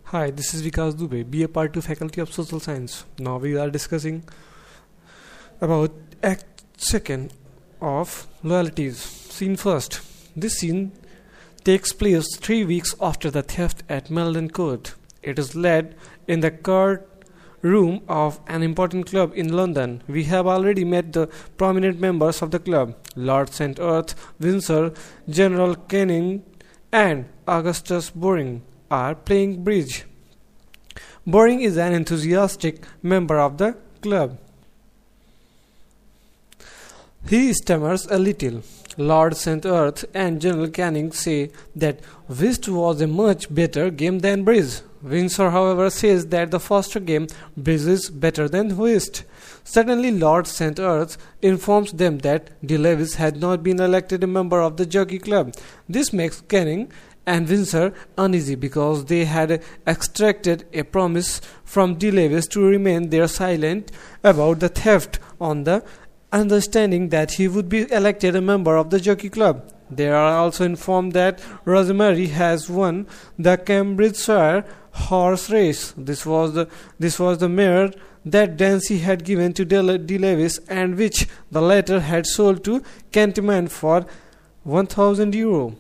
Hi, this is Vikas Dubey, BA Part 2 Faculty of Social Science. Now we are discussing about Act 2nd of Loyalties. Scene first. This scene takes place 3 weeks after the theft at Meldon Court. It is led in the court room of an important club in London. We have already met the prominent members of the club: Lord St. Earth, Windsor, General Canning, and Augustus Boring are playing bridge. Boring is an enthusiastic member of the club. He stammers a little. Lord St. Earth and General Canning say that whist was a much better game than bridge. Windsor, however, says that the faster game, bridge, is better than whist. Suddenly, Lord St. Earth informs them that De Lewis had not been elected a member of the Jockey Club. This makes Canning and Windsor uneasy because they had extracted a promise from De Lewis to remain there silent about the theft on the understanding that he would be elected a member of the Jockey Club. They are also informed that Rosemary has won the Cambridgeshire horse race. This was the mare that Dancy had given to De Lewis and which the latter had sold to Cantyman for €1,000.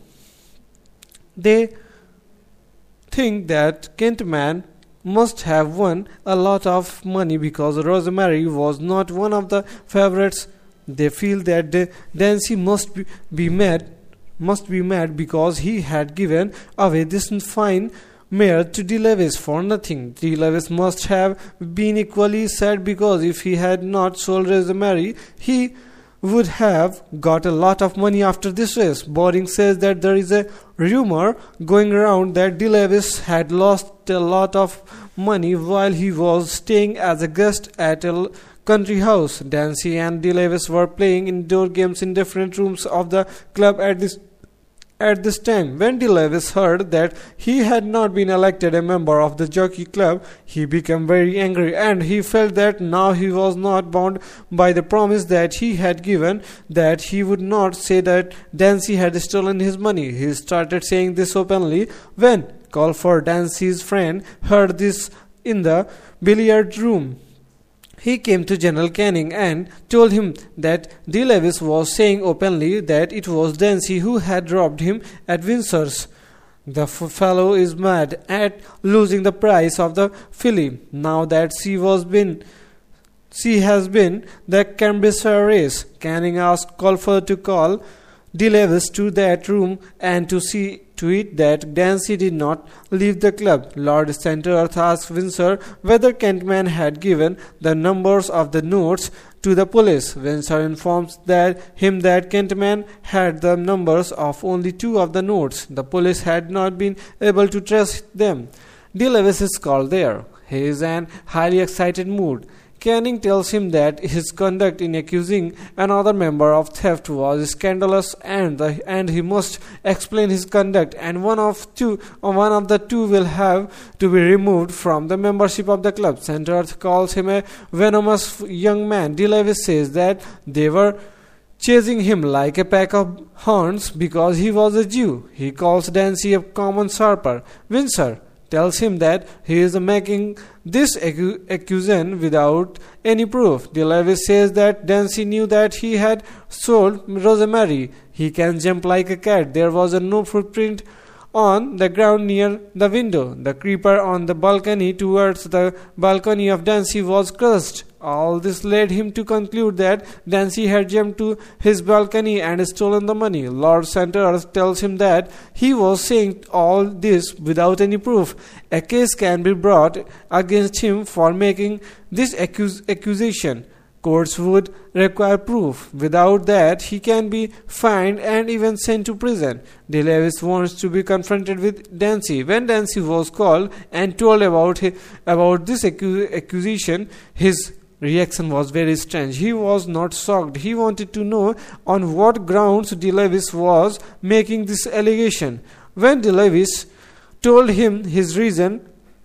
They think that Cantyman must have won a lot of money because Rosemary was not one of the favorites. They feel that Dancy must be mad because he had given away this fine mare to De Lewis for nothing. De Lewis must have been equally sad because if he had not sold Rosemary, he would have got a lot of money after this race. Boring says that there is a rumor going around that De Lewis had lost a lot of money while he was staying as a guest at a country house. Dancy and De Lewis were playing indoor games in different rooms of the club at this time. When De Lewis heard that he had not been elected a member of the Jockey Club, he became very angry and he felt that now he was not bound by the promise that he had given, that he would not say that Dancy had stolen his money. He started saying this openly when Colford, Dancy's friend, heard this in the billiard room. He came to General Canning and told him that De Lewis was saying openly that it was Dancy who had robbed him at Windsor's. The fellow is mad at losing the prize of the filly, now that she has been the Cambridgeshire race. Canning asked Colford to call De Lewis to that room and to see to it that Dancy did not leave the club. Lord St. Earth asked Windsor whether Cantyman had given the numbers of the notes to the police. Windsor informs him that Cantyman had the numbers of only 2 of the notes. The police had not been able to trace them. De Lewis is called there. He is in highly excited mood. Canning tells him that his conduct in accusing another member of theft was scandalous and he must explain his conduct, and one of the two will have to be removed from the membership of the club. St. Earth calls him a venomous young man. De Lewis says that they were chasing him like a pack of hounds because he was a Jew. He calls Dancy a common sharper. Windsor tells him that he is making this accusation without any proof. De Lewis says that Dancy knew that he had sold Rosemary. He can jump like a cat. There was no footprint on the ground near the window. The creeper on the balcony towards the balcony of Dancy was crushed. All this led him to conclude that Dancy had jumped to his balcony and stolen the money. Lord St. Earth tells him that he was saying all this without any proof. A case can be brought against him for making this accusation. Courts would require proof. Without that, he can be fined and even sent to prison. De Lewis wants to be confronted with Dancy. When Dancy was called and told about this accusation, his reaction was very strange. He was not shocked. He wanted to know on what grounds De Lewis was making this allegation. When De Lewis told him his reasons,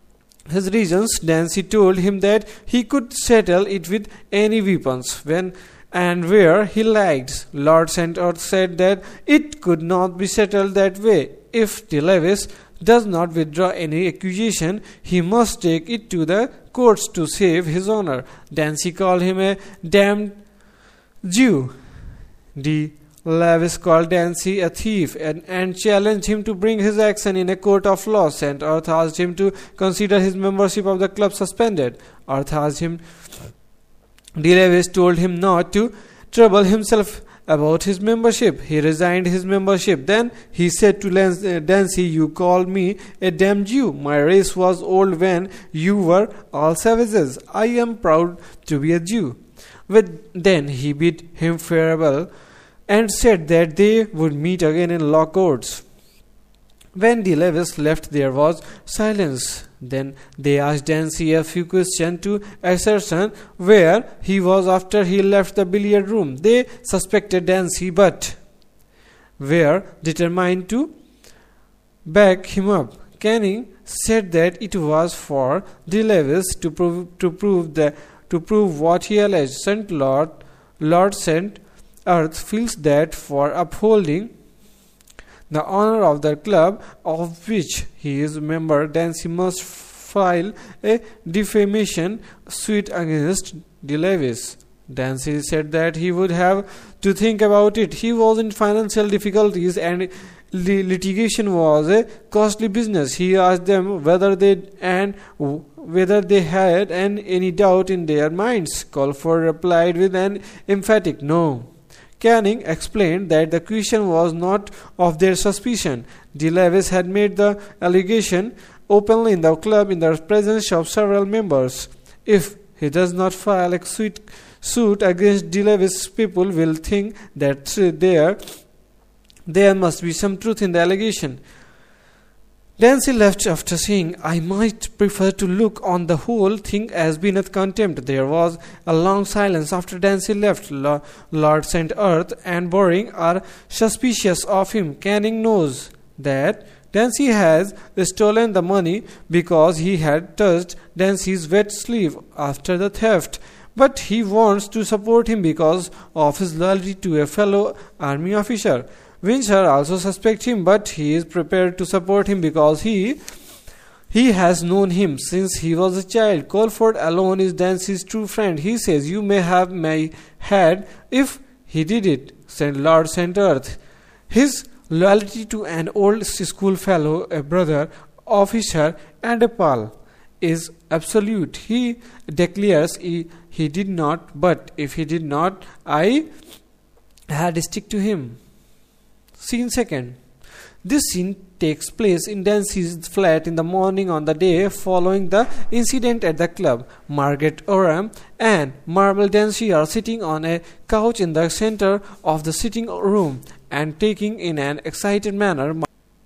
Dancy told him that he could settle it with any weapons when and where he liked. Lord St. Earth said that it could not be settled that way. If De Lewis does not withdraw any accusation, he must take it to the courts to save his honor. Dancy called him a damned Jew. D. Lewis called Dancy a thief and challenged him to bring his action in a court of law. St. Earth asked him to consider his membership of the club suspended. Earth asked him. D. Lewis told him not to trouble himself about his membership. He resigned his membership. Then he said to Dancy, "You called me a damn Jew. My race was old when you were all savages. I am proud to be a Jew." Then he bid him farewell and said that they would meet again in law courts. When D. Lewis left, there was silence. Then they asked Dancy a few questions to ascertain where he was after he left the billiard room. They suspected Dancy, but were determined to back him up. Canning said that it was for D. Lewis to prove what he alleged. Lord St. Earth feels that for upholding the honor of the club of which he is a member, Dancy must file a defamation suit against D. Lewis. Dancy said that he would have to think about it. He was in financial difficulties and litigation was a costly business. He asked them whether they had any doubt in their minds. Colford replied with an emphatic no. Canning explained that the question was not of their suspicion. D. Lewis had made the allegation openly in the club in the presence of several members. If he does not file a suit against D. Lewis, people will think that there must be some truth in the allegation. Dancy left after saying, "I might prefer to look on the whole thing as beneath contempt." There was a long silence after Dancy left. Lord St. Earth and Boring are suspicious of him. Canning knows that Dancy has stolen the money because he had touched Dancy's wet sleeve after the theft. But he wants to support him because of his loyalty to a fellow army officer. Windsor also suspects him, but he is prepared to support him because he has known him since he was a child. Colford alone is Dancy's true friend. He says, "You may have my head if he did it," said Lord St. Earth. His loyalty to an old schoolfellow, a brother, officer, and a pal is absolute. He declares he did not, but if he did not, I had to stick to him. Scene second. This scene takes place in Dancy's flat in the morning on the day following the incident at the club. Margaret Oram and Mabel Dancy are sitting on a couch in the center of the sitting room and talking in an excited manner.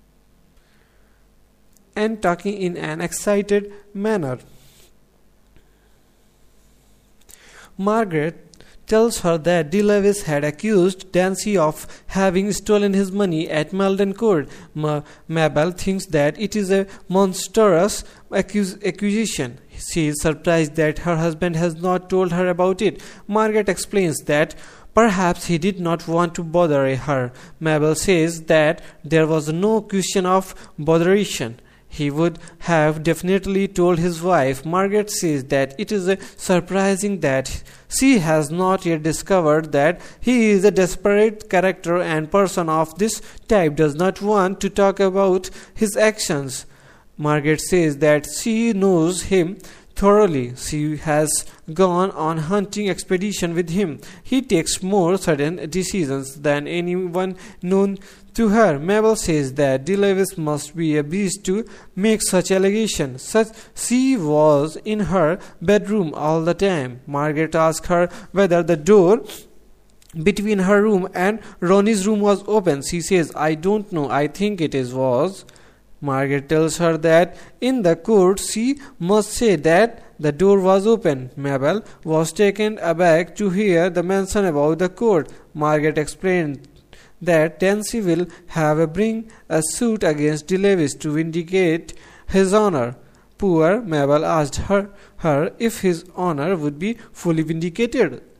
Margaret tells her that D. Lewis had accused Dancy of having stolen his money at Malden Court. Mabel thinks that it is a monstrous accusation. She is surprised that her husband has not told her about it. Margaret explains that perhaps he did not want to bother her. Mabel says that there was no question of botheration. He would have definitely told his wife. Margaret says that it is surprising that she has not yet discovered that he is a desperate character and person of this type does not want to talk about his actions. Margaret says that she knows him thoroughly. She has gone on hunting expedition with him. He takes more sudden decisions than anyone known to her. Mabel says that D. Lewis must be a beast to make such allegations. She was in her bedroom all the time. Margaret asks her whether the door between her room and Ronnie's room was open. She says, "I don't know. I think it was." Margaret tells her that in the court she must say that the door was open. Mabel was taken aback to hear the mention about the court. Margaret explained that Dancy will bring a suit against D. Lewis to vindicate his honor. Poor Mabel asked her if his honor would be fully vindicated.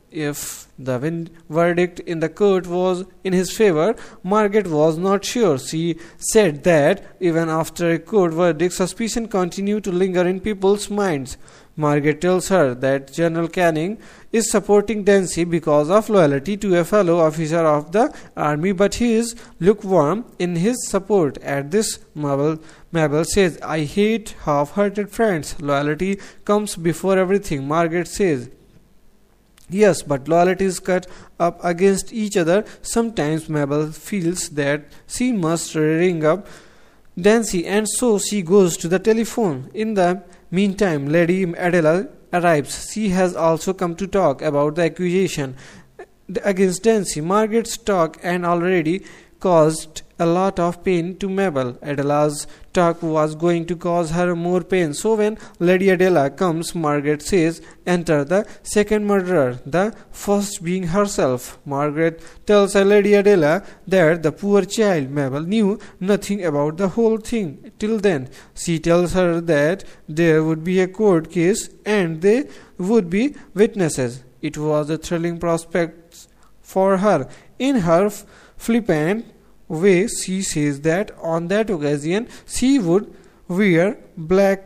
if the verdict in the court was in his favor. Margaret was not sure. She said that even after a court verdict, suspicion continued to linger in people's minds. Margaret tells her that General Canning is supporting Dancy because of loyalty to a fellow officer of the army, but he is lukewarm in his support. At this, Mabel says, "I hate half-hearted friends. Loyalty comes before everything." Margaret says, "Yes, but loyalty is cut up against each other." Sometimes Mabel feels that she must ring up Dancy, and so she goes to the telephone. In the meantime, Lady Adela arrives. She has also come to talk about the accusation against Dancy. Margaret's talk and already caused a lot of pain to Mabel. Adela's talk was going to cause her more pain. So when Lady Adela comes, Margaret says, "Enter the second murderer," the first being herself. Margaret tells Lady Adela that the poor child Mabel knew nothing about the whole thing till then. She tells her that there would be a court case and they would be witnesses. It was a thrilling prospect for her. In her flippant way, she says that on that occasion she would wear black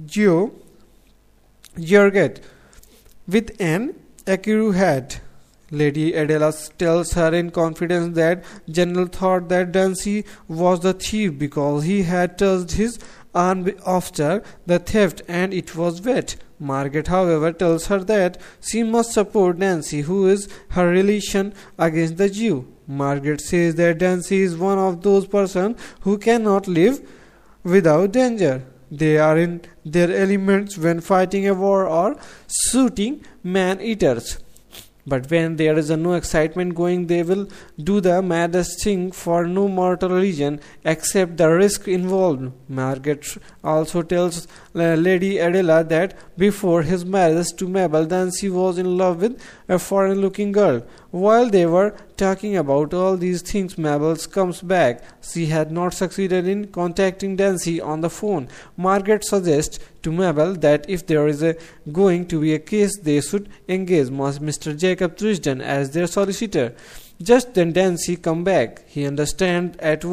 georgette with an ecru hat. Lady Adela tells her in confidence that General thought that Dancy was the thief because he had touched his arm after the theft and it was wet. Margaret, however, tells her that she must support Dancy, who is her relation against the Jew. Margaret says that Dancy is one of those persons who cannot live without danger. They are in their elements when fighting a war or shooting man-eaters. But when there is no excitement going, they will do the maddest thing for no mortal reason except the risk involved. Margaret also tells Lady Adela that before his marriage to Mabel, Dancy was in love with a foreign-looking girl. While they were talking about all these things, Mabel comes back. She had not succeeded in contacting Dancy on the phone. Margaret suggests to Mabel that if there is going to be a case, they should engage Mr. Jacob Trisden as their solicitor. Just then Dancy comes back. He understands at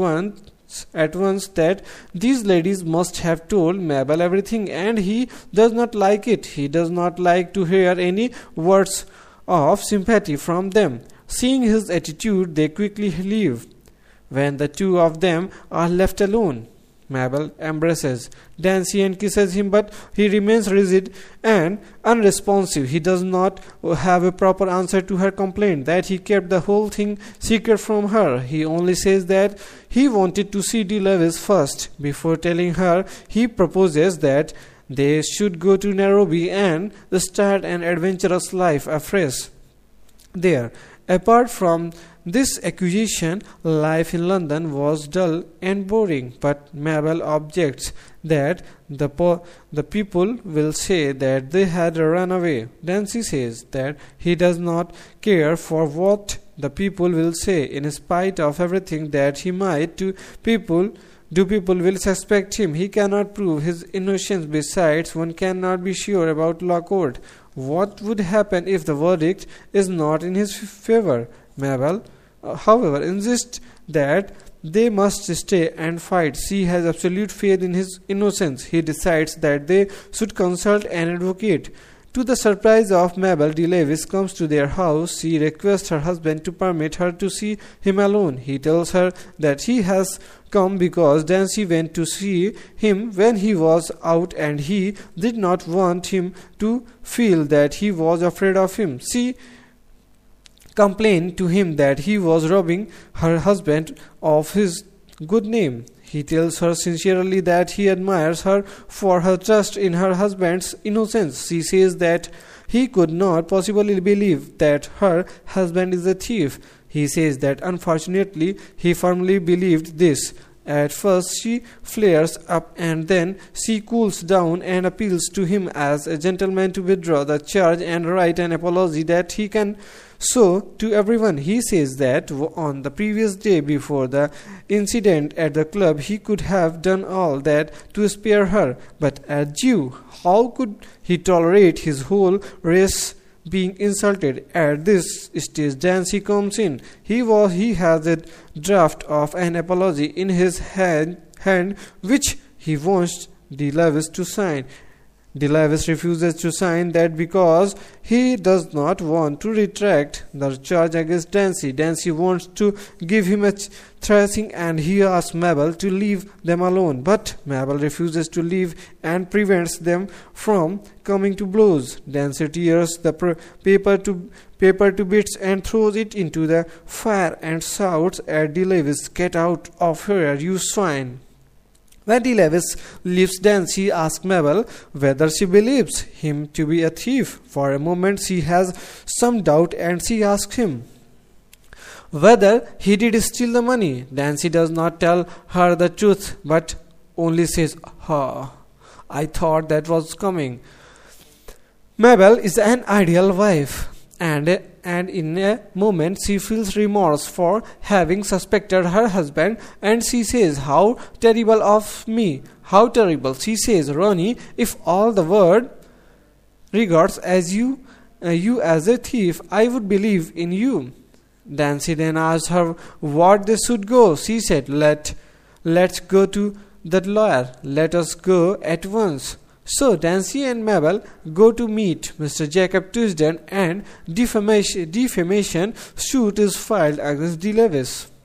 once that these ladies must have told Mabel everything, and he does not like it. He does not like to hear any words of sympathy from them. Seeing his attitude, they quickly leave. When the two of them are left alone, Mabel embraces Dancy and kisses him, but he remains rigid and unresponsive. He does not have a proper answer to her complaint that he kept the whole thing secret from her. He only says that he wanted to see De Lewis first. Before telling her, he proposes that they should go to Nairobi and start an adventurous life afresh there. Apart from this accusation, life in London was dull and boring, but Mabel objects that the people will say that they had run away. Dancy says that he does not care for what the people will say. In spite of everything that he might do, people will suspect him. He cannot prove his innocence. Besides, one cannot be sure about law court. What would happen if the verdict is not in his favor? Mabel, however, insists that they must stay and fight. She has absolute faith in his innocence. He decides that they should consult an advocate. To the surprise of Mabel, De Lewis comes to their house. She requests her husband to permit her to see him alone. He tells her that he has come because Dancy went to see him when he was out and he did not want him to feel that he was afraid of him. She complained to him that he was robbing her husband of his good name. He tells her sincerely that he admires her for her trust in her husband's innocence. She says that he could not possibly believe that her husband is a thief. He says that unfortunately he firmly believed this. At first she flares up and then she cools down and appeals to him as a gentleman to withdraw the charge and write an apology that he can show to everyone. He says that on the previous day before the incident at the club he could have done all that to spare her, but a Jew, how could he tolerate his whole race being insulted. At this stage, Dancy comes in. He has a draft of an apology in his hand which he wants DeLavis to sign. DeLavis refuses to sign that because he does not want to retract the charge against Dancy. Dancy wants to give him a thrashing and he asks Mabel to leave them alone. But Mabel refuses to leave and prevents them from coming to blows. Dancy tears the paper to bits and throws it into the fire and shouts at DeLavis, "Get out of here, you swine!" When DeLavis leaves, Dancy asks Mabel whether she believes him to be a thief. For a moment she has some doubt and she asks him whether he did steal the money. Dancy does not tell her the truth but only says, I thought that was coming. Mabel is an ideal wife, and in a moment she feels remorse for having suspected her husband, and she says, "How terrible of me, how terrible." She says, "Ronnie, if all the world regards as you as a thief, I would believe in you." Dancy then asks her what they should go. She said, Let's go to the lawyer. Let us go at once." So Dancy and Mabel go to meet Mr. Jacob Tisdale and defamation suit is filed against DeLavis.